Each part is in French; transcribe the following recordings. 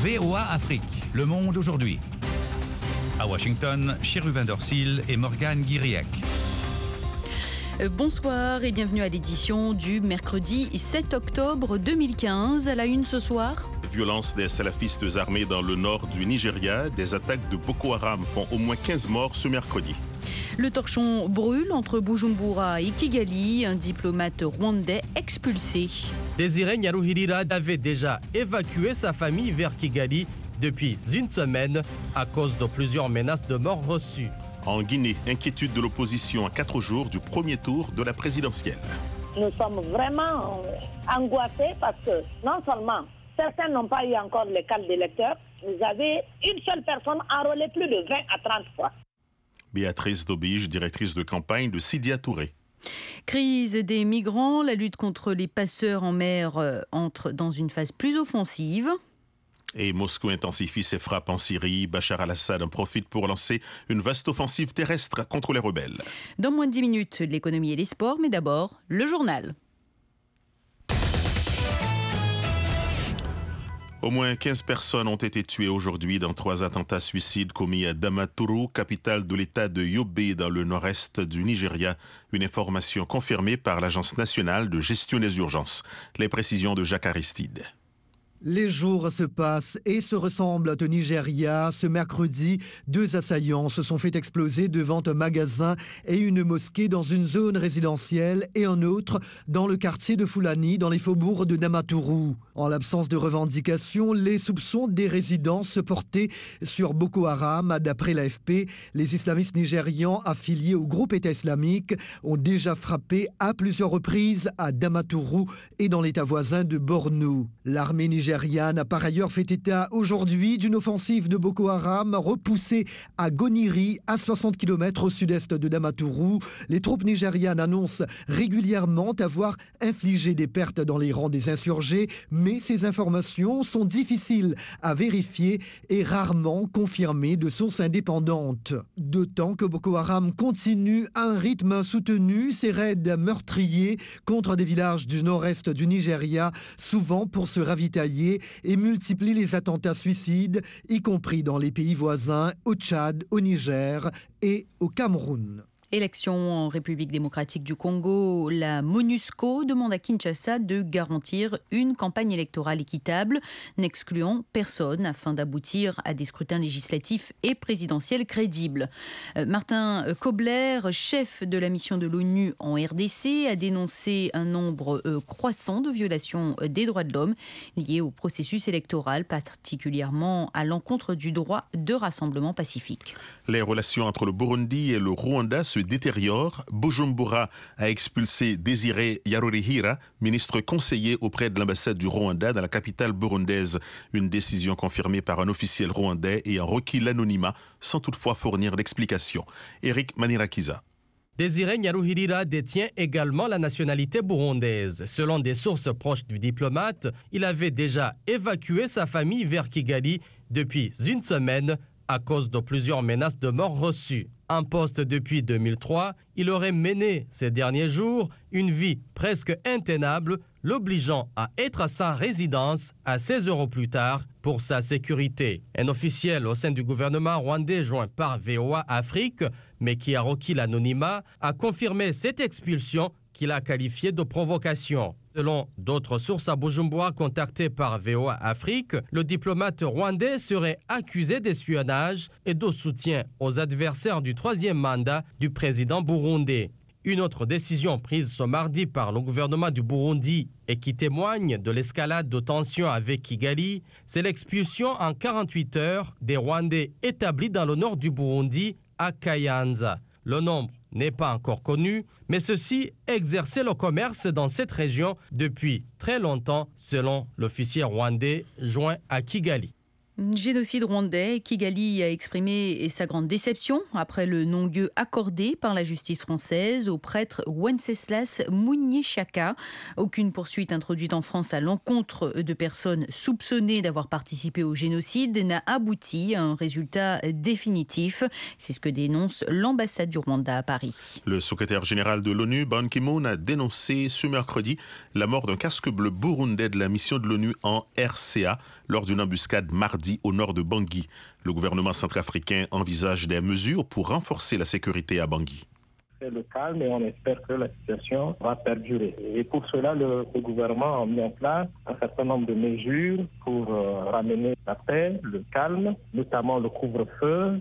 VOA Afrique, le monde aujourd'hui. À Washington, Chérubin Dorsil et Morgane Guiriac. Bonsoir et bienvenue à l'édition du mercredi 7 octobre 2015. À la une ce soir. Violence des salafistes armés dans le nord du Nigeria. Des attaques de Boko Haram font au moins 15 morts ce mercredi. Le torchon brûle entre Bujumbura et Kigali. Un diplomate rwandais expulsé. Désiré Nyaruhirira avait déjà évacué sa famille vers Kigali depuis une semaine à cause de plusieurs menaces de mort reçues. En Guinée, inquiétude de l'opposition à 4 jours du premier tour de la présidentielle. Nous sommes vraiment angoissés parce que non seulement certains n'ont pas eu encore les cartes d'électeurs, vous avez une seule personne enrôlée plus de 20 à 30 fois. Béatrice Dobige, directrice de campagne de Sidya Touré. Crise des migrants, la lutte contre les passeurs en mer entre dans une phase plus offensive. Et Moscou intensifie ses frappes en Syrie. Bachar al-Assad en profite pour lancer une vaste offensive terrestre contre les rebelles. Dans moins de 10 minutes, l'économie et les sports, mais d'abord, le journal. Au moins 15 personnes ont été tuées aujourd'hui dans 3 attentats suicides commis à Damaturu, capitale de l'État de Yobe, dans le nord-est du Nigeria. Une information confirmée par l'Agence nationale de gestion des urgences. Les précisions de Jacques Aristide. Les jours se passent et se ressemblent au Nigeria. Ce mercredi, 2 assaillants se sont fait exploser devant un magasin et une mosquée dans une zone résidentielle et un autre dans le quartier de Fulani, dans les faubourgs de Damaturu. En l'absence de revendications, les soupçons des résidents se portaient sur Boko Haram. D'après l'AFP, les islamistes nigérians affiliés au groupe État islamique ont déjà frappé à plusieurs reprises à Damaturu et dans l'état voisin de Borno. L'armée nigériane a par ailleurs fait état aujourd'hui d'une offensive de Boko Haram repoussée à Goniri, à 60 km au sud-est de Damaturu. Les troupes nigérianes annoncent régulièrement avoir infligé des pertes dans les rangs des insurgés, mais ces informations sont difficiles à vérifier et rarement confirmées de sources indépendantes. D'autant que Boko Haram continue à un rythme soutenu ses raids meurtriers contre des villages du nord-est du Nigeria, souvent pour se ravitailler, et multiplie les attentats suicides, y compris dans les pays voisins, au Tchad, au Niger et au Cameroun. Élection en République démocratique du Congo, la MONUSCO demande à Kinshasa de garantir une campagne électorale équitable, n'excluant personne afin d'aboutir à des scrutins législatifs et présidentiels crédibles. Martin Kobler, chef de la mission de l'ONU en RDC, a dénoncé un nombre croissant de violations des droits de l'homme liées au processus électoral, particulièrement à l'encontre du droit de rassemblement pacifique. Les relations entre le Burundi et le Rwanda se détériore. Bujumbura a expulsé Désiré Nyaruhirira, ministre conseiller auprès de l'ambassade du Rwanda dans la capitale burundaise. Une décision confirmée par un officiel rwandais et a requis l'anonymat sans toutefois fournir d'explication. Eric Manirakiza. Désiré Nyaruhirira détient également la nationalité burundaise. Selon des sources proches du diplomate, il avait déjà évacué sa famille vers Kigali depuis une semaine à cause de plusieurs menaces de mort reçues. En poste depuis 2003, il aurait mené ces derniers jours une vie presque intenable, l'obligeant à être à sa résidence à 16 € plus tard pour sa sécurité. Un officiel au sein du gouvernement rwandais joint par VOA Afrique, mais qui a requis l'anonymat, a confirmé cette expulsion qu'il a qualifiée de provocation. Selon d'autres sources à Bujumbura contactées par VOA Afrique, le diplomate rwandais serait accusé d'espionnage et de soutien aux adversaires du 3e mandat du président burundais. Une autre décision prise ce mardi par le gouvernement du Burundi et qui témoigne de l'escalade de tensions avec Kigali, c'est l'expulsion en 48 heures des Rwandais établis dans le nord du Burundi, à Kayanza. Le nombre n'est pas encore connu, mais ceux-ci exerçaient le commerce dans cette région depuis très longtemps, selon l'officier rwandais joint à Kigali. Génocide rwandais, Kigali a exprimé sa grande déception après le non-lieu accordé par la justice française au prêtre Wenceslas Munyeshaka. Aucune poursuite introduite en France à l'encontre de personnes soupçonnées d'avoir participé au génocide n'a abouti à un résultat définitif. C'est ce que dénonce l'ambassade du Rwanda à Paris. Le secrétaire général de l'ONU, Ban Ki-moon, a dénoncé ce mercredi la mort d'un casque bleu burundais de la mission de l'ONU en RCA lors d'une embuscade mardi au nord de Bangui. Le gouvernement centrafricain envisage des mesures pour renforcer la sécurité à Bangui. C'est le calme et on espère que la situation va perdurer. Et pour cela, le gouvernement a mis en place un certain nombre de mesures pour ramener la paix, le calme, notamment le couvre-feu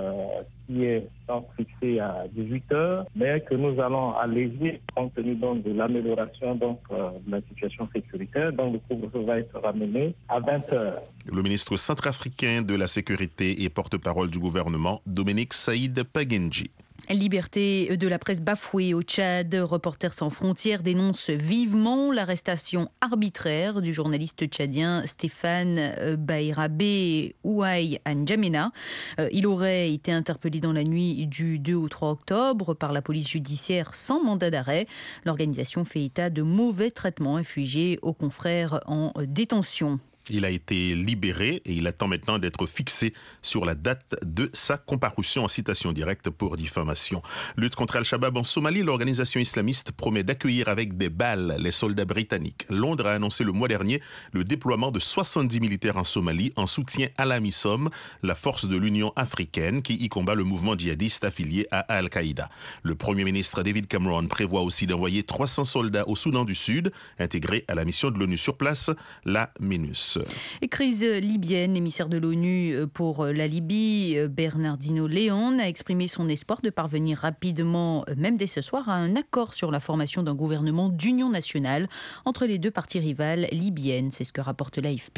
qui est donc fixé à 18 heures, mais que nous allons alléger compte tenu donc de l'amélioration de la situation sécuritaire. Donc le couvre-feu va être ramené à 20 heures. Le ministre centrafricain de la Sécurité et porte-parole du gouvernement, Dominique Saïd Pagenji. Liberté de la presse bafouée au Tchad. Reporters sans frontières dénonce vivement l'arrestation arbitraire du journaliste tchadien Stéphane Bayrabe Ouaï N'Djamena. Il aurait été interpellé dans la nuit du 2 au 3 octobre par la police judiciaire sans mandat d'arrêt. L'organisation fait état de mauvais traitements infligés aux confrères en détention. Il a été libéré et il attend maintenant d'être fixé sur la date de sa comparution en citation directe pour diffamation. Lutte contre Al-Shabaab en Somalie, l'organisation islamiste promet d'accueillir avec des balles les soldats britanniques. Londres a annoncé le mois dernier le déploiement de 70 militaires en Somalie en soutien à l'AMISOM, la force de l'Union africaine qui y combat le mouvement djihadiste affilié à Al-Qaïda. Le Premier ministre David Cameron prévoit aussi d'envoyer 300 soldats au Soudan du Sud, intégrés à la mission de l'ONU sur place, la MINUS. Et crise libyenne, l'émissaire de l'ONU pour la Libye, Bernardino Leon, a exprimé son espoir de parvenir rapidement, même dès ce soir, à un accord sur la formation d'un gouvernement d'union nationale entre les deux parties rivales libyennes. C'est ce que rapporte l'AFP.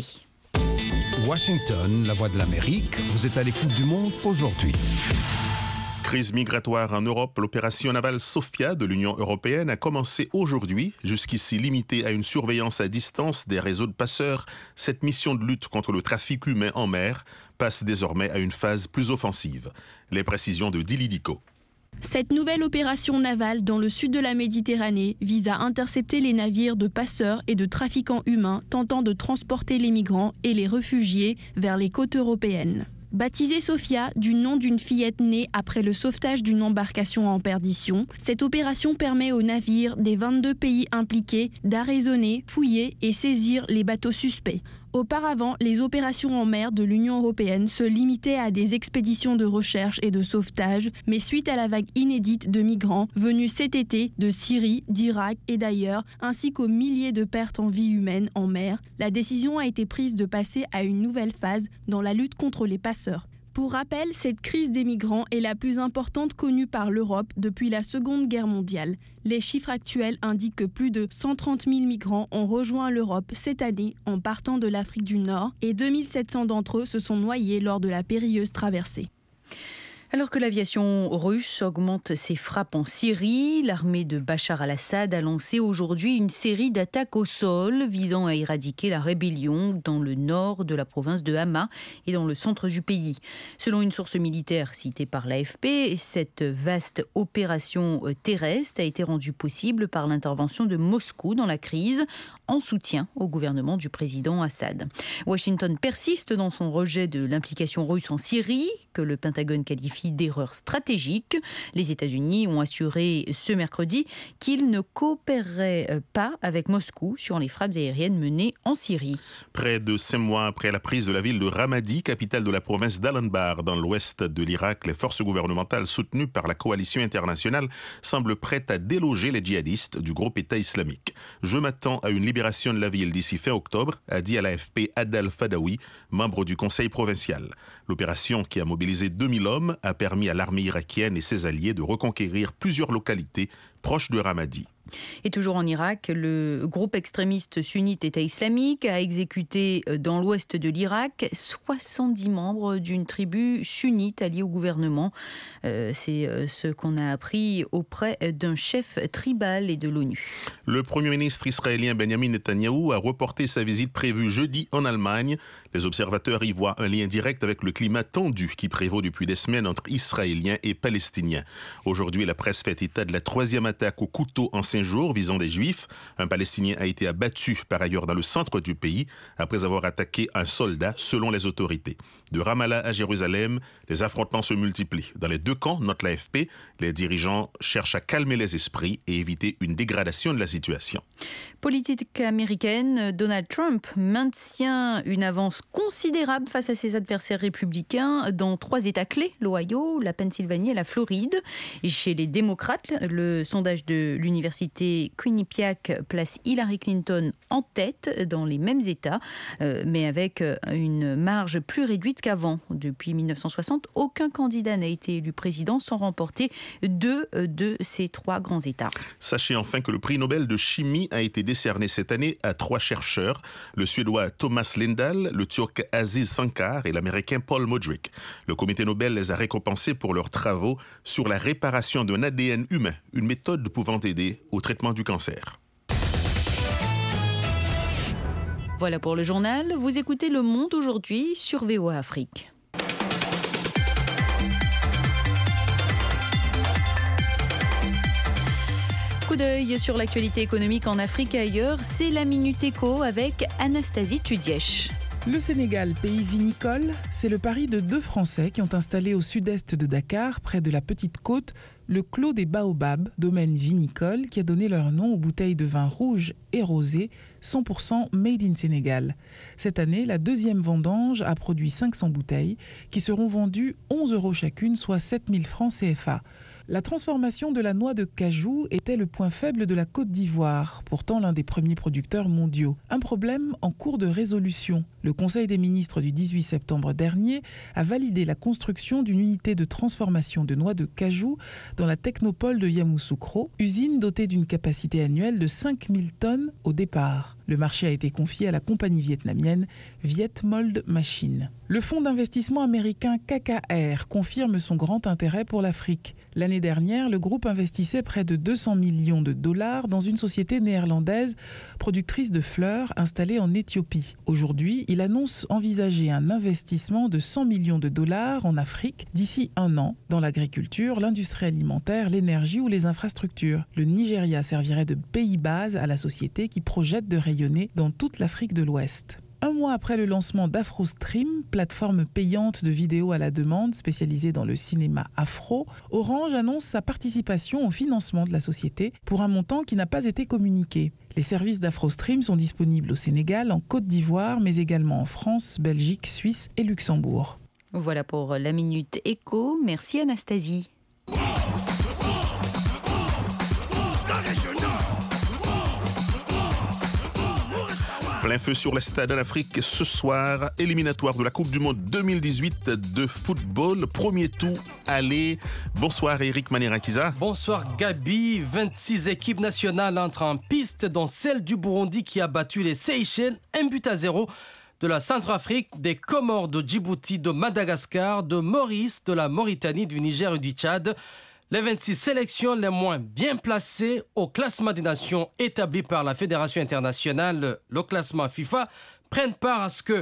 Washington, la voix de l'Amérique, vous êtes à l'écoute du monde aujourd'hui. Crise migratoire en Europe, l'opération navale Sophia de l'Union européenne a commencé aujourd'hui. Jusqu'ici limitée à une surveillance à distance des réseaux de passeurs, cette mission de lutte contre le trafic humain en mer passe désormais à une phase plus offensive. Les précisions de Dili Diko. Cette nouvelle opération navale dans le sud de la Méditerranée vise à intercepter les navires de passeurs et de trafiquants humains tentant de transporter les migrants et les réfugiés vers les côtes européennes. Baptisée Sophia, du nom d'une fillette née après le sauvetage d'une embarcation en perdition, cette opération permet aux navires des 22 pays impliqués d'arraisonner, fouiller et saisir les bateaux suspects. Auparavant, les opérations en mer de l'Union européenne se limitaient à des expéditions de recherche et de sauvetage, mais suite à la vague inédite de migrants venus cet été de Syrie, d'Irak et d'ailleurs, ainsi qu'aux milliers de pertes en vie humaine en mer, la décision a été prise de passer à une nouvelle phase dans la lutte contre les passeurs. Pour rappel, cette crise des migrants est la plus importante connue par l'Europe depuis la Seconde Guerre mondiale. Les chiffres actuels indiquent que plus de 130 000 migrants ont rejoint l'Europe cette année en partant de l'Afrique du Nord et 2700 d'entre eux se sont noyés lors de la périlleuse traversée. Alors que l'aviation russe augmente ses frappes en Syrie, l'armée de Bachar al-Assad a lancé aujourd'hui une série d'attaques au sol visant à éradiquer la rébellion dans le nord de la province de Hama et dans le centre du pays. Selon une source militaire citée par l'AFP, cette vaste opération terrestre a été rendue possible par l'intervention de Moscou dans la crise en soutien au gouvernement du président Assad. Washington persiste dans son rejet de l'implication russe en Syrie, que le Pentagone qualifie d'erreur stratégique. Les États-Unis ont assuré ce mercredi qu'ils ne coopéreraient pas avec Moscou sur les frappes aériennes menées en Syrie. Près de 5 mois après la prise de la ville de Ramadi, capitale de la province d'Al-Anbar, dans l'ouest de l'Irak, les forces gouvernementales soutenues par la coalition internationale semblent prêtes à déloger les djihadistes du groupe État islamique. Je m'attends à une libération de la ville d'ici fin octobre, a dit à l'AFP Adal Fadawi, membre du conseil provincial. L'opération, qui a mobilisé 2000 hommes, a permis à l'armée irakienne et ses alliés de reconquérir plusieurs localités proche de Ramadi. Et toujours en Irak, le groupe extrémiste sunnite État islamique a exécuté dans l'ouest de l'Irak 70 membres d'une tribu sunnite alliée au gouvernement. C'est ce qu'on a appris auprès d'un chef tribal et de l'ONU. Le Premier ministre israélien Benjamin Netanyahou a reporté sa visite prévue jeudi en Allemagne. Les observateurs y voient un lien direct avec le climat tendu qui prévaut depuis des semaines entre Israéliens et Palestiniens. Aujourd'hui, la presse fait état de la 3e attaque au couteau en 5 jours visant des Juifs. Un Palestinien a été abattu par ailleurs dans le centre du pays après avoir attaqué un soldat selon les autorités. De Ramallah à Jérusalem, les affrontements se multiplient. Dans les deux camps, note l'AFP, les dirigeants cherchent à calmer les esprits et éviter une dégradation de la situation. Politique américaine, Donald Trump maintient une avance considérable face à ses adversaires républicains dans 3 États clés, l'Ohio, la Pennsylvanie et la Floride. Et chez les démocrates, le sondage de l'université Quinnipiac place Hillary Clinton en tête dans les mêmes États, mais avec une marge plus réduite qu'avant. Depuis 1960, aucun candidat n'a été élu président sans remporter 2 de ces 3 grands États. Sachez enfin que le prix Nobel de chimie a été décerné cette année à 3 chercheurs, le Suédois Thomas Lindahl, le Turc Aziz Sankar et l'Américain Paul Modric. Le comité Nobel les a récompensés pour leurs travaux sur la réparation d'un ADN humain, une méthode pouvant aider au traitement du cancer. Voilà pour le journal. Vous écoutez Le Monde aujourd'hui sur VOA Afrique. Coup d'œil sur l'actualité économique en Afrique et ailleurs, c'est la Minute Éco avec Anastasie Tudièche. Le Sénégal, pays vinicole, c'est le pari de 2 Français qui ont installé au sud-est de Dakar, près de la Petite Côte, le Clos des Baobabs, domaine vinicole qui a donné leur nom aux bouteilles de vin rouge et rosé, 100% made in Sénégal. Cette année, la 2e vendange a produit 500 bouteilles qui seront vendues 11 € chacune, soit 7 000 francs CFA. La transformation de la noix de cajou était le point faible de la Côte d'Ivoire, pourtant l'un des premiers producteurs mondiaux. Un problème en cours de résolution. Le Conseil des ministres du 18 septembre dernier a validé la construction d'une unité de transformation de noix de cajou dans la technopole de Yamoussoukro, usine dotée d'une capacité annuelle de 5 000 tonnes au départ. Le marché a été confié à la compagnie vietnamienne Vietmold Machine. Le fonds d'investissement américain KKR confirme son grand intérêt pour l'Afrique. L'année dernière, le groupe investissait près de 200 millions de dollars dans une société néerlandaise productrice de fleurs installée en Éthiopie. Aujourd'hui, il annonce envisager un investissement de 100 millions de dollars en Afrique d'ici 1 an dans l'agriculture, l'industrie alimentaire, l'énergie ou les infrastructures. Le Nigeria servirait de pays base à la société qui projette de rayonner dans toute l'Afrique de l'Ouest. 1 mois après le lancement d'AfroStream, plateforme payante de vidéos à la demande spécialisée dans le cinéma afro, Orange annonce sa participation au financement de la société pour un montant qui n'a pas été communiqué. Les services d'AfroStream sont disponibles au Sénégal, en Côte d'Ivoire, mais également en France, Belgique, Suisse et Luxembourg. Voilà pour la Minute Éco. Merci Anastasie. Plein feu sur les stades en Afrique ce soir, éliminatoire de la Coupe du Monde 2018 de football. Premier tour, allez. Bonsoir Eric Manirakiza. Bonsoir Gabi. 26 équipes nationales entrent en piste, dont celle du Burundi qui a battu les Seychelles 1-0, de la Centrafrique, des Comores, de Djibouti, de Madagascar, de Maurice, de la Mauritanie, du Niger et du Tchad. Les 26 sélections les moins bien placées au classement des nations établi par la Fédération internationale, le classement FIFA, prennent part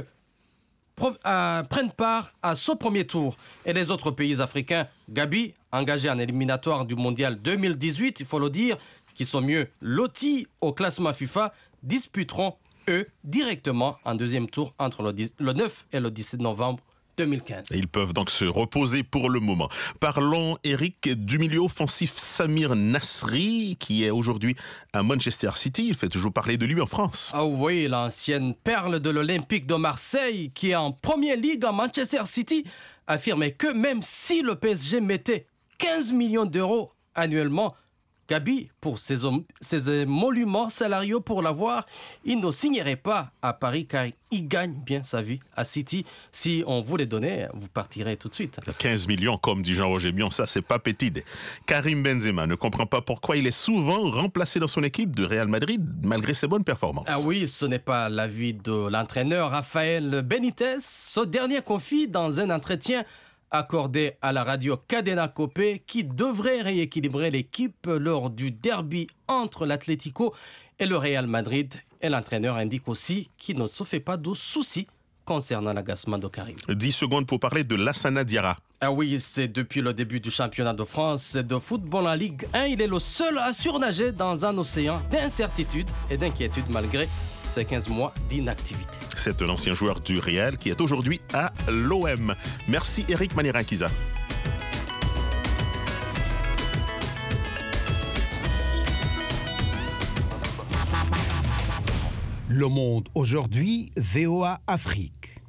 à ce premier tour. Et les autres pays africains, Gabi, engagés en éliminatoire du Mondial 2018, il faut le dire, qui sont mieux lotis au classement FIFA, disputeront, eux, directement en deuxième tour entre le 9 et le 17 novembre 2015. Et ils peuvent donc se reposer pour le moment. Parlons, Eric, du milieu offensif Samir Nasri, qui est aujourd'hui à Manchester City. Il fait toujours parler de lui en France. Ah oui, l'ancienne perle de l'Olympique de Marseille, qui est en première ligue à Manchester City, affirmait que même si le PSG mettait 15 millions d'euros annuellement, Gabi, pour ces émoluments salariaux pour l'avoir, il ne signerait pas à Paris car il gagne bien sa vie à City. Si on vous les donnait, vous partirez tout de suite. 15 millions, comme dit Jean-Roger Bion, ça c'est pas petit. Karim Benzema ne comprend pas pourquoi il est souvent remplacé dans son équipe de Real Madrid malgré ses bonnes performances. Ah oui, ce n'est pas l'avis de l'entraîneur Rafael Benitez. Ce dernier confie dans un entretien accordé à la radio Cadena Copé qui devrait rééquilibrer l'équipe lors du derby entre l'Atlético et le Real Madrid. Et l'entraîneur indique aussi qu'il ne se fait pas de soucis concernant l'agacement de Karim. 10 secondes pour parler de Lassana Diarra. Ah oui, c'est depuis le début du championnat de France de football en Ligue 1. Il est le seul à surnager dans un océan d'incertitude et d'inquiétude malgré ses 15 mois d'inactivité. C'est un ancien joueur du Real qui est aujourd'hui à l'OM. Merci Eric Manirakiza. Le Monde aujourd'hui, VOA Afrique.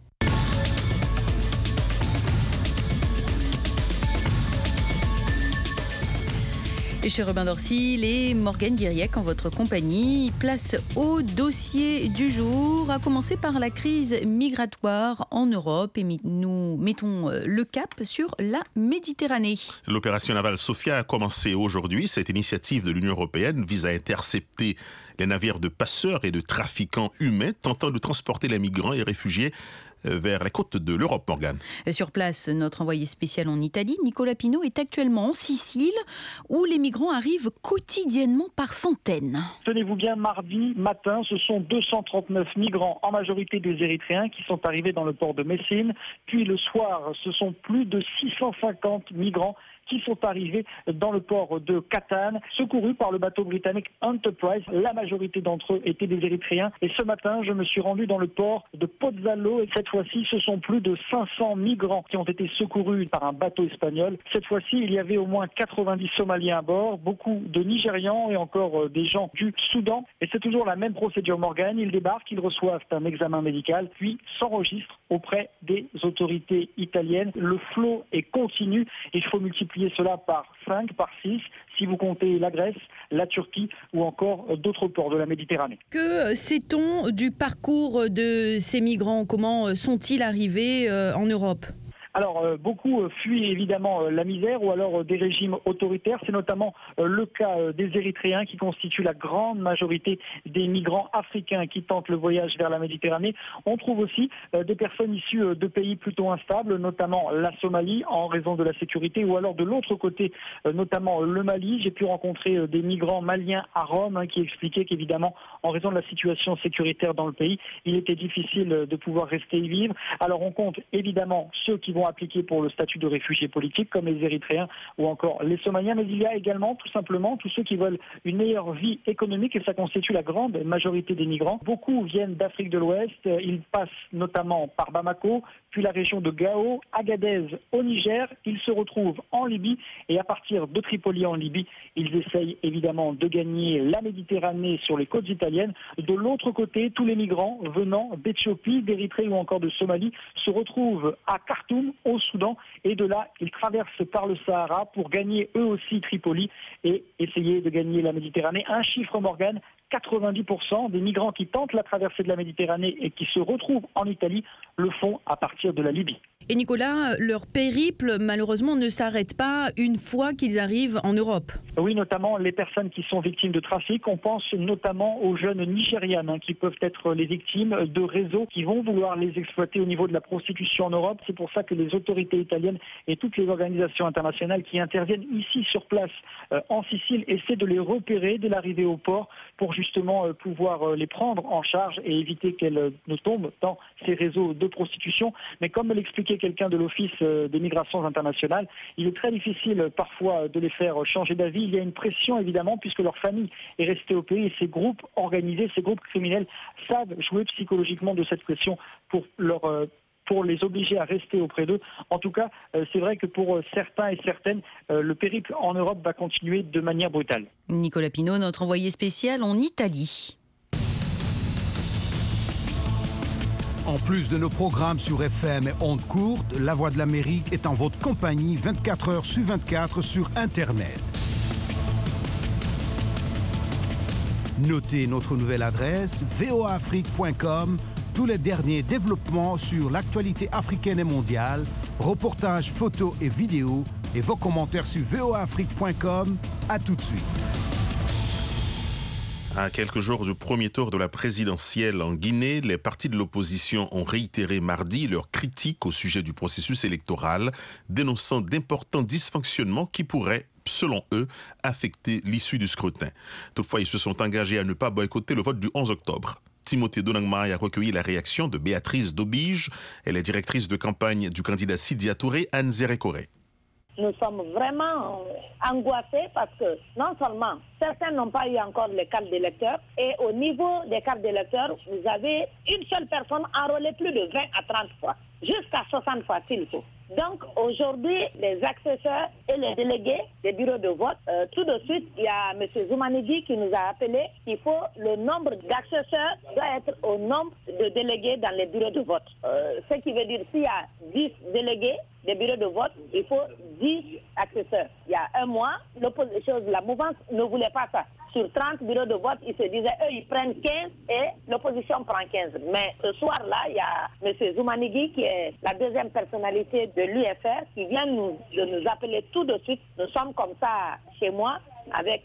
Et chez Robin Dorsil et Morgane Guiriec en votre compagnie, place au dossier du jour, à commencer par la crise migratoire en Europe. Et nous mettons le cap sur la Méditerranée. L'opération navale Sophia a commencé aujourd'hui. Cette initiative de l'Union européenne vise à intercepter les navires de passeurs et de trafiquants humains tentant de transporter les migrants et réfugiés vers les côtes de l'Europe, Morgane. Sur place, notre envoyé spécial en Italie, Nicolas Pinault, est actuellement en Sicile, où les migrants arrivent quotidiennement par centaines. Tenez-vous bien, mardi matin, ce sont 239 migrants, en majorité des Érythréens, qui sont arrivés dans le port de Messine. Puis le soir, ce sont plus de 650 migrants qui sont arrivés dans le port de Catane, secourus par le bateau britannique Enterprise. La majorité d'entre eux étaient des Érythréens. Et ce matin, je me suis rendu dans le port de Pozzallo. Et cette fois-ci, ce sont plus de 500 migrants qui ont été secourus par un bateau espagnol. Cette fois-ci, il y avait au moins 90 Somaliens à bord, beaucoup de Nigérians et encore des gens du Soudan. Et c'est toujours la même procédure, Morgane. Ils débarquent, ils reçoivent un examen médical, puis s'enregistrent auprès des autorités italiennes. Le flot est continu. Il faut multiplier cela par 5, par 6, si vous comptez la Grèce, la Turquie ou encore d'autres ports de la Méditerranée. Que sait-on du parcours de ces migrants ? Comment sont-ils arrivés en Europe ? Alors, beaucoup fuient évidemment la misère ou alors des régimes autoritaires. C'est notamment le cas des Érythréens qui constituent la grande majorité des migrants africains qui tentent le voyage vers la Méditerranée. On trouve aussi des personnes issues de pays plutôt instables, notamment la Somalie en raison de la sécurité, ou alors de l'autre côté, notamment le Mali. J'ai pu rencontrer des migrants maliens à Rome qui expliquaient qu'évidemment, en raison de la situation sécuritaire dans le pays, il était difficile de pouvoir rester y vivre. Alors on compte évidemment ceux qui vont appliqués pour le statut de réfugiés politiques, comme les Érythréens ou encore les Somaliens, mais il y a également tout simplement tous ceux qui veulent une meilleure vie économique, et ça constitue la grande majorité des migrants. Beaucoup viennent d'Afrique de l'Ouest, ils passent notamment par Bamako, puis la région de Gao, Agadez au Niger, ils se retrouvent en Libye, et à partir de Tripoli en Libye, ils essayent évidemment de gagner la Méditerranée sur les côtes italiennes. De l'autre côté, tous les migrants venant d'Éthiopie, d'Érythrée ou encore de Somalie se retrouvent à Khartoum, au Soudan, et de là, ils traversent par le Sahara pour gagner eux aussi Tripoli et essayer de gagner la Méditerranée. Un chiffre, Morgane, 90% des migrants qui tentent la traversée de la Méditerranée et qui se retrouvent en Italie le font à partir de la Libye. Et Nicolas, leur périple, malheureusement, ne s'arrête pas une fois qu'ils arrivent en Europe. Oui, notamment les personnes qui sont victimes de trafic. On pense notamment aux jeunes Nigérianes qui peuvent être les victimes de réseaux qui vont vouloir les exploiter au niveau de la prostitution en Europe. C'est pour ça que les autorités italiennes et toutes les organisations internationales qui interviennent ici sur place en Sicile essaient de les repérer dès l'arrivée au port pour justement pouvoir les prendre en charge et éviter qu'elles ne tombent dans ces réseaux de prostitution. Mais comme l'expliquait quelqu'un de l'Office des migrations internationales, il est très difficile parfois de les faire changer d'avis. Il y a une pression évidemment puisque leur famille est restée au pays et ces groupes organisés, ces groupes criminels savent jouer psychologiquement de cette pression pour les obliger à rester auprès d'eux. En tout cas, c'est vrai que pour certains et certaines, le périple en Europe va continuer de manière brutale. Nicolas Pinault, notre envoyé spécial en Italie. En plus de nos programmes sur FM et ondes courtes, La Voix de l'Amérique est en votre compagnie 24 heures sur 24 sur Internet. Notez notre nouvelle adresse voaafrique.com. Tous les derniers développements sur l'actualité africaine et mondiale, reportages, photos et vidéos, et vos commentaires sur voaafrique.com. À tout de suite. À quelques jours du premier tour de la présidentielle en Guinée, les partis de l'opposition ont réitéré mardi leurs critiques au sujet du processus électoral, dénonçant d'importants dysfonctionnements qui pourraient, selon eux, affecter l'issue du scrutin. Toutefois, ils se sont engagés à ne pas boycotter le vote du 11 octobre. Timothée Donangmai a recueilli la réaction de Béatrice Dobige. Elle est directrice de campagne du candidat Sidya Touré, Anzere Koré. Nous sommes vraiment angoissés parce que non seulement certains n'ont pas eu encore les cartes d'électeurs et au niveau des cartes d'électeurs, vous avez une seule personne enrôlée plus de 20 à 30 fois, jusqu'à 60 fois s'il faut. Donc aujourd'hui, les accesseurs et les délégués des bureaux de vote, tout de suite, il y a M. Zoumanidi qui nous a appelé qu'il faut le nombre d'accesseurs doit être au nombre de délégués dans les bureaux de vote. Ce qui veut dire s'il y a 10 délégués des bureaux de vote, il faut 10 accesseurs. Il y a un mois, la mouvance ne voulait pas ça. Sur 30 bureaux de vote, ils se disaient, eux, ils prennent 15 et l'opposition prend 15. Mais ce soir-là, il y a M. Zoumanidi, qui est la deuxième personnalité de l'UFR, qui vient de nous appeler tout de suite. Nous sommes comme ça chez moi, avec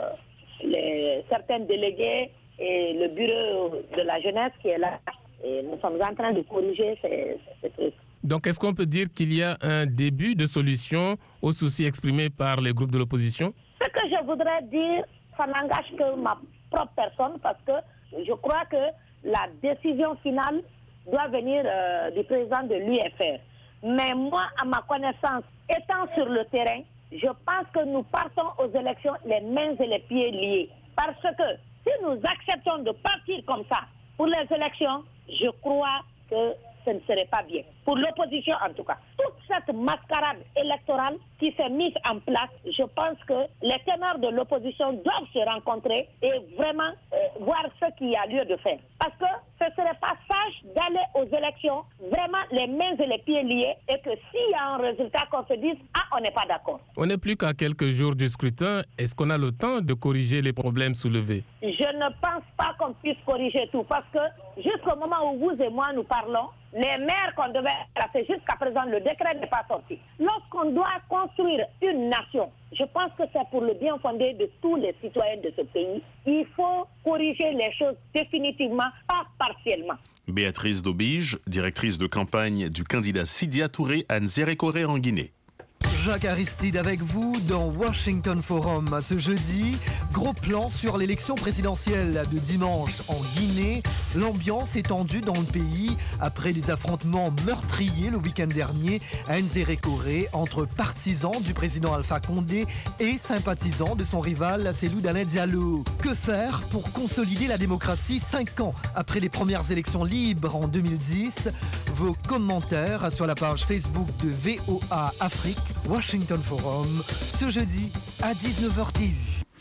certains délégués et le bureau de la jeunesse qui est là. Et nous sommes en train de corriger ces trucs. Donc, est-ce qu'on peut dire qu'il y a un début de solution aux soucis exprimés par les groupes de l'opposition? Ce que je voudrais dire, ça n'engage que ma propre personne parce que je crois que la décision finale doit venir du président de l'UFR. Mais moi, à ma connaissance, étant sur le terrain, je pense que nous partons aux élections les mains et les pieds liés. Parce que si nous acceptons de partir comme ça pour les élections, je crois que ce ne serait pas bien. Pour l'opposition en tout cas. Toute cette mascarade électorale qui s'est mise en place, je pense que les ténors de l'opposition doivent se rencontrer et vraiment voir ce qu'il y a lieu de faire. Parce que ce ne serait pas sage d'aller aux élections vraiment les mains et les pieds liés et que s'il y a un résultat qu'on se dise « Ah, on n'est pas d'accord ». On n'est plus qu'à quelques jours du scrutin. Est-ce qu'on a le temps de corriger les problèmes soulevés? Je ne pense pas qu'on puisse corriger tout parce que jusqu'au moment où vous et moi nous parlons, les maires qu'on devait placer jusqu'à présent, le décret n'est pas sorti. Lorsqu'on doit construire une nation, je pense que c'est pour le bien fondé de tous les citoyens de ce pays. Il faut corriger les choses définitivement, pas partiellement. Béatrice Dobige, directrice de campagne du candidat Sidya Touré, Anzere Koré en Guinée. Jacques Aristide avec vous dans Washington Forum. Ce jeudi, gros plan sur l'élection présidentielle de dimanche en Guinée. L'ambiance est tendue dans le pays après des affrontements meurtriers le week-end dernier à Anzere Koré entre partisans du président Alpha Condé et sympathisants de son rival Cellou Dalein Diallo. Que faire pour consolider la démocratie 5 ans après les premières élections libres en 2010? Vos commentaires sur la page Facebook de VOA Afrique. Washington Forum, ce jeudi à 19h10.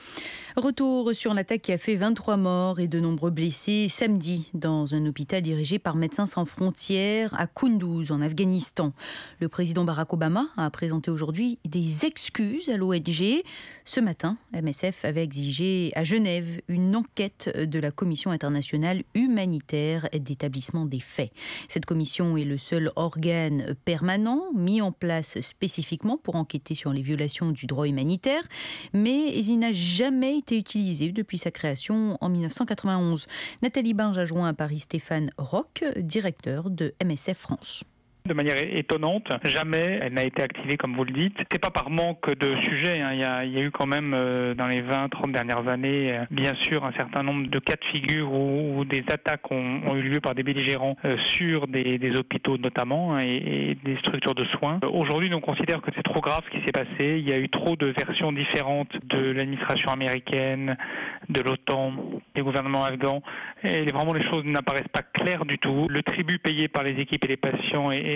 Retour sur l'attaque qui a fait 23 morts et de nombreux blessés samedi dans un hôpital dirigé par Médecins sans frontières à Kunduz en Afghanistan. Le président Barack Obama a présenté aujourd'hui des excuses à l'ONG. Ce matin, MSF avait exigé à Genève une enquête de la Commission internationale humanitaire d'établissement des faits. Cette commission est le seul organe permanent mis en place spécifiquement pour enquêter sur les violations du droit humanitaire, mais il n'a jamais été utilisé depuis sa création en 1991. Nathalie Binge a joint à Paris Stéphane Roch, directeur de MSF France. De manière étonnante, jamais elle n'a été activée comme vous le dites. C'est pas par manque de sujets, hein. Il y a eu quand même dans les 20-30 dernières années, bien sûr, un certain nombre de cas de figure où des attaques ont eu lieu par des belligérants sur des hôpitaux notamment et des structures de soins. Aujourd'hui, on considère que c'est trop grave ce qui s'est passé. Il y a eu trop de versions différentes de l'administration américaine, de l'OTAN, des gouvernements afghans. Et vraiment, les choses n'apparaissent pas claires du tout. Le tribut payé par les équipes et les patients est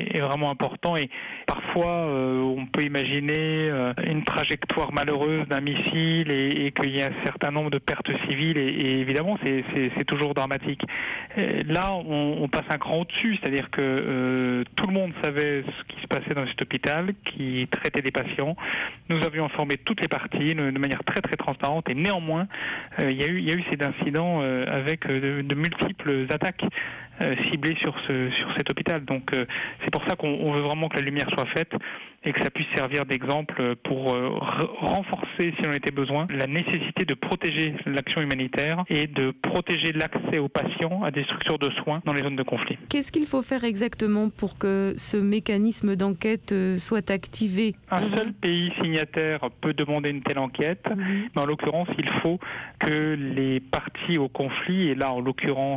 est vraiment important. Et parfois, on peut imaginer une trajectoire malheureuse d'un missile et qu'il y a un certain nombre de pertes civiles. Et évidemment, c'est toujours dramatique. Là, on passe un cran au-dessus, c'est-à-dire que tout le monde savait ce qui se passait dans cet hôpital, qui traitait des patients. Nous avions informé toutes les parties de manière très très transparente, et néanmoins, il y a eu ces incidents avec de multiples attaques ciblées sur cet hôpital. Donc c'est pour ça qu'on veut vraiment que la lumière soit faite et que ça puisse servir d'exemple pour renforcer, si on était besoin, la nécessité de protéger l'action humanitaire et de protéger l'accès aux patients à des structures de soins dans les zones de conflit. Qu'est-ce qu'il faut faire exactement pour que ce mécanisme d'enquête soit activé ? Un seul pays signataire peut demander une telle enquête, mais en l'occurrence, il faut que les parties au conflit, et là en l'occurrence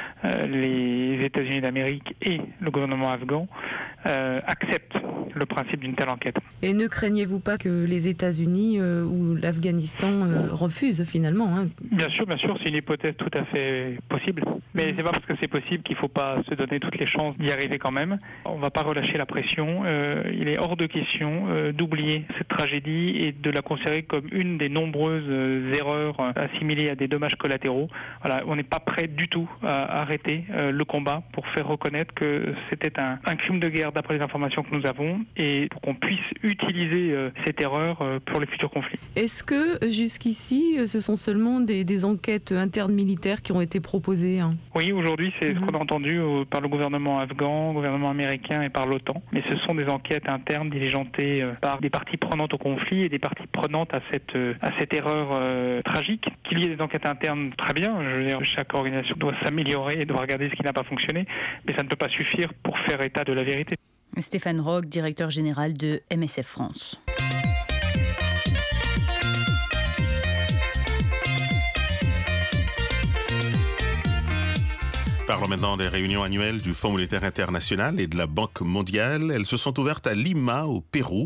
les États-Unis d'Amérique et le gouvernement afghan, acceptent le principe d'une telle enquête. Et ne craignez-vous pas que les États-Unis ou l'Afghanistan refusent finalement Bien sûr, c'est une hypothèse tout à fait possible. Mais c'est pas parce que c'est possible qu'il ne faut pas se donner toutes les chances d'y arriver quand même. On ne va pas relâcher la pression. Il est hors de question d'oublier cette tragédie et de la considérer comme une des nombreuses erreurs assimilées à des dommages collatéraux. Voilà, on n'est pas prêt du tout à arrêter le combat pour faire reconnaître que c'était un crime de guerre d'après les informations que nous avons et pour qu'on puisse utiliser cette erreur pour les futurs conflits. Est-ce que jusqu'ici, ce sont seulement des enquêtes internes militaires qui ont été proposées Oui, aujourd'hui, c'est ce qu'on a entendu par le gouvernement afghan, le gouvernement américain et par l'OTAN. Mais ce sont des enquêtes internes diligentées par des parties prenantes au conflit et des parties prenantes à cette erreur tragique. Qu'il y ait des enquêtes internes, très bien. Je veux dire, chaque organisation doit s'améliorer et doit regarder ce qui n'a pas fonctionné, mais ça ne peut pas suffire pour faire état de la vérité. Stéphane Roch, directeur général de MSF France. Parlons maintenant des réunions annuelles du Fonds monétaire international et de la Banque mondiale. Elles se sont ouvertes à Lima, au Pérou.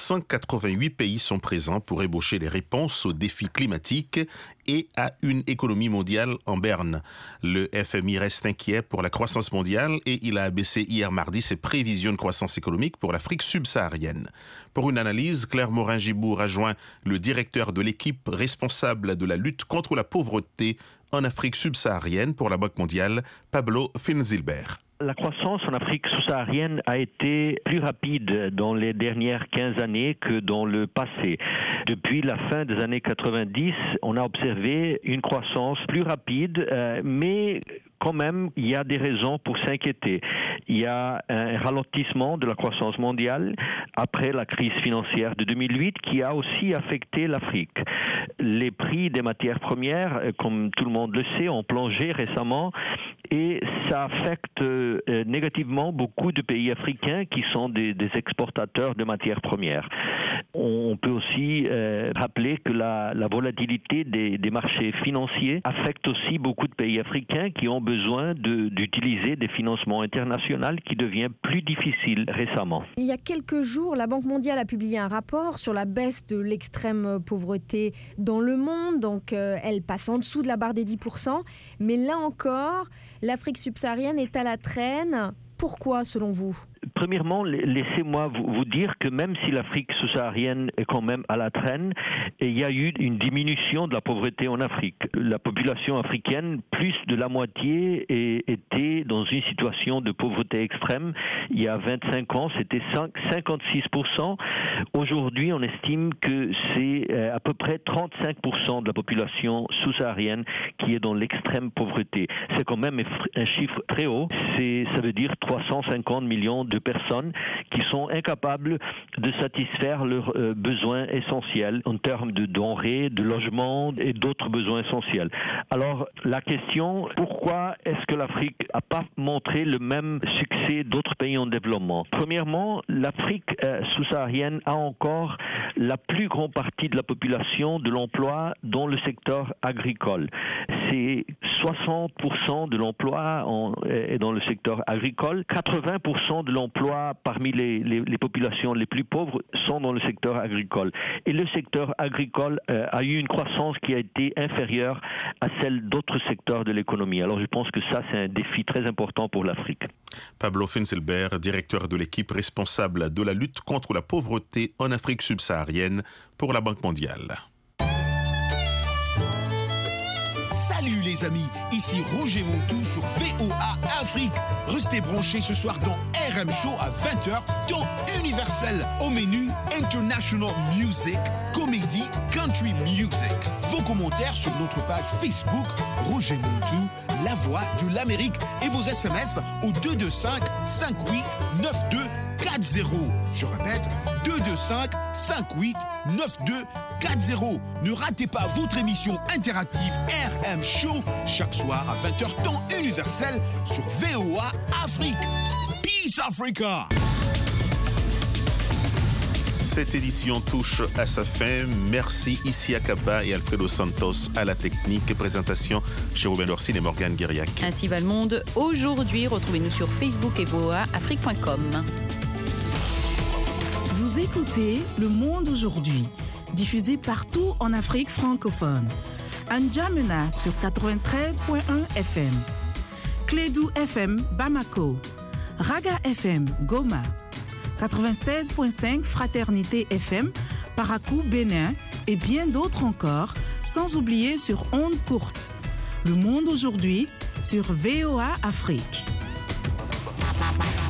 188 pays sont présents pour ébaucher les réponses aux défis climatiques et à une économie mondiale en berne. Le FMI reste inquiet pour la croissance mondiale et il a abaissé hier mardi ses prévisions de croissance économique pour l'Afrique subsaharienne. Pour une analyse, Claire Morin-Gibou rejoint le directeur de l'équipe responsable de la lutte contre la pauvreté en Afrique subsaharienne pour la Banque mondiale, Pablo Finzilber. La croissance en Afrique subsaharienne a été plus rapide dans les dernières 15 années que dans le passé. Depuis la fin des années 90, on a observé une croissance plus rapide, mais quand même, il y a des raisons pour s'inquiéter. Il y a un ralentissement de la croissance mondiale après la crise financière de 2008 qui a aussi affecté l'Afrique. Les prix des matières premières, comme tout le monde le sait, ont plongé récemment et ça affecte négativement beaucoup de pays africains qui sont des exportateurs de matières premières. On peut aussi rappeler que la volatilité des marchés financiers affecte aussi beaucoup de pays africains qui ont besoin d'utiliser des financements internationaux qui devient plus difficile récemment. Il y a quelques jours, la Banque mondiale a publié un rapport sur la baisse de l'extrême pauvreté dans le monde. Donc, elle passe en dessous de la barre des 10%. Mais là encore, l'Afrique subsaharienne est à la traîne. Pourquoi, selon vous ? Premièrement, laissez-moi vous dire que même si l'Afrique subsaharienne est quand même à la traîne, il y a eu une diminution de la pauvreté en Afrique. La population africaine, plus de la moitié, était dans une situation de pauvreté extrême. Il y a 25 ans, c'était 56%. Aujourd'hui, on estime que c'est à peu près 35% de la population subsaharienne qui est dans l'extrême pauvreté. C'est quand même un chiffre très haut. Ça veut dire 350 millions de personnes qui sont incapables de satisfaire leurs besoins essentiels en termes de denrées, de logements et d'autres besoins essentiels. Alors la question, pourquoi est-ce que l'Afrique n'a pas montré le même succès d'autres pays en développement ? Premièrement, l'Afrique subsaharienne a encore la plus grande partie de la population de l'emploi dans le secteur agricole. c'est 60% de l'emploi est dans le secteur agricole. 80% de l'emploi parmi les populations les plus pauvres sont dans le secteur agricole. Et le secteur agricole a eu une croissance qui a été inférieure à celle d'autres secteurs de l'économie. Alors je pense que ça, c'est un défi très important pour l'Afrique. Pablo Finzelberg, directeur de l'équipe responsable de la lutte contre la pauvreté en Afrique subsaharienne pour la Banque mondiale. Salut les amis, ici Roger Montou sur VOA Afrique. Restez branchés ce soir dans RM Show à 20h, temps universel. Au menu, International Music, comédie, country music. Vos commentaires sur notre page Facebook, Roger Montou, la voix de l'Amérique. Et vos SMS au 225 58 92 40. Je répète, 225 58 92 40. Ne ratez pas votre émission interactive RM Show chaque soir à 20h temps universel sur VOA Afrique. Peace Africa! Cette édition touche à sa fin. Merci Isia Kaba et Alfredo Santos à la technique. Présentation chez Ruben Dorsil et Morgane Guiriac. Ainsi va le monde aujourd'hui. Retrouvez-nous sur Facebook et voaafrique.com. Vous écoutez Le Monde aujourd'hui, diffusé partout en Afrique francophone. N'Djamena sur 93.1 FM, Clédou FM Bamako, Raga FM Goma, 96.5 Fraternité FM Parakou Bénin et bien d'autres encore, sans oublier sur ondes courtes. Le Monde aujourd'hui sur VOA Afrique.